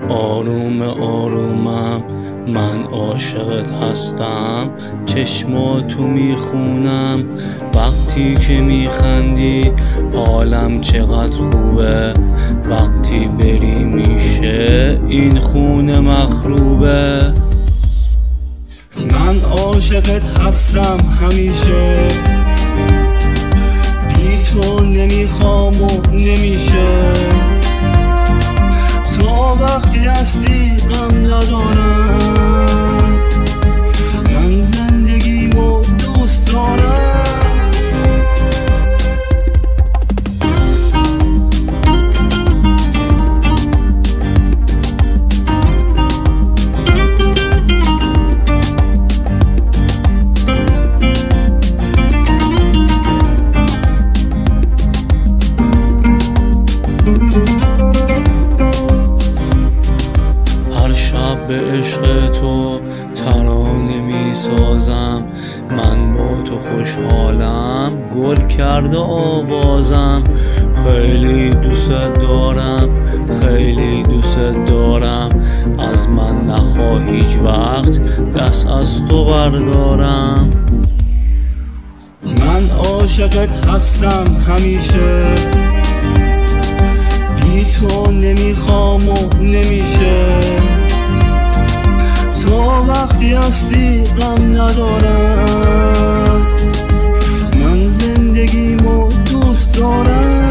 آروم آرومم من عاشقت هستم، چشماتو میخونم وقتی که میخندی، حالم چقدر خوبه وقتی بری میشه این خونه مخروبه. من عاشقت هستم همیشه، بی تو نمیخوام و نمیشه، تو وقتی هستی غم ندارم، من زندگیمو دوست دارم. به عشق تو ترانه می سازم، من با تو خوشحالم گل کرده آوازم، خیلی دوست دارم خیلی دوست دارم، از من نخواه هیچ وقت دست از تو بردارم. من عاشقت هستم همیشه، بی تو نمیخوام و نمیشه، تو وقتی هستی غم ندارم، من زندگیمو دوست دارم.